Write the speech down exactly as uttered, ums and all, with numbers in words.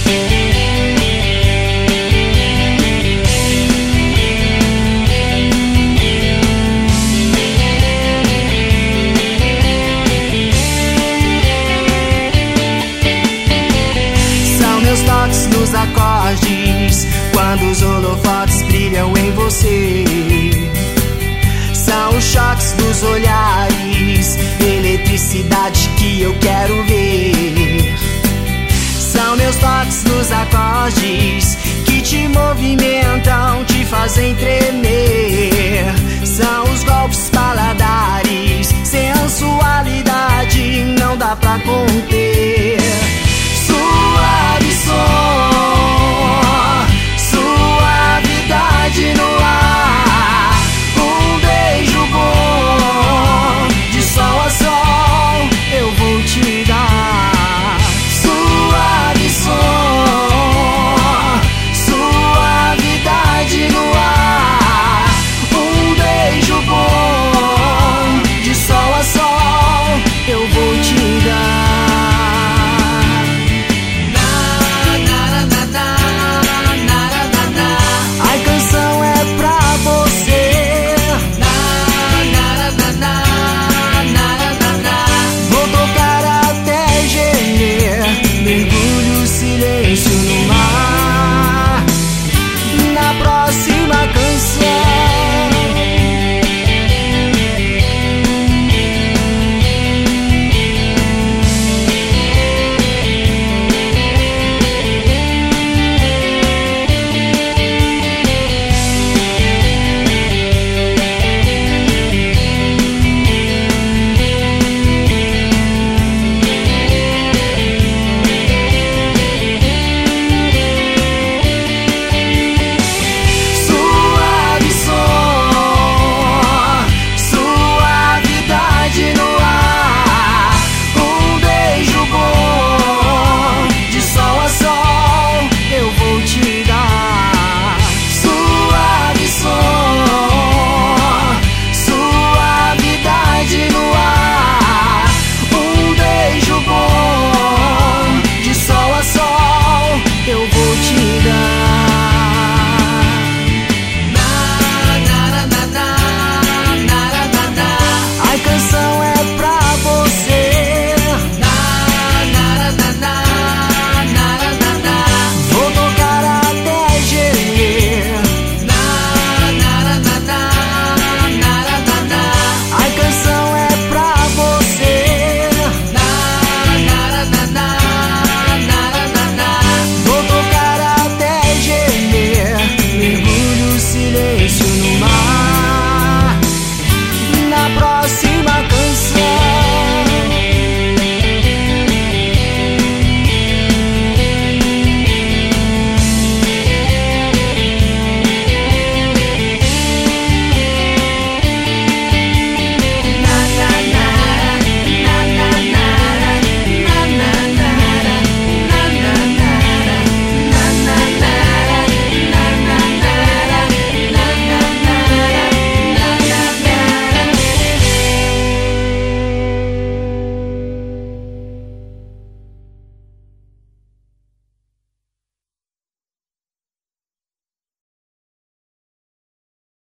Meus toques nos acordes, quando os holofotes brilham em você. São os choques dos olhares, eletricidade que eu quero ver. São meus toques nos acordes, que te movimentam, te fazem tremer. São os golpes paladares, sensualidade não dá pra conter.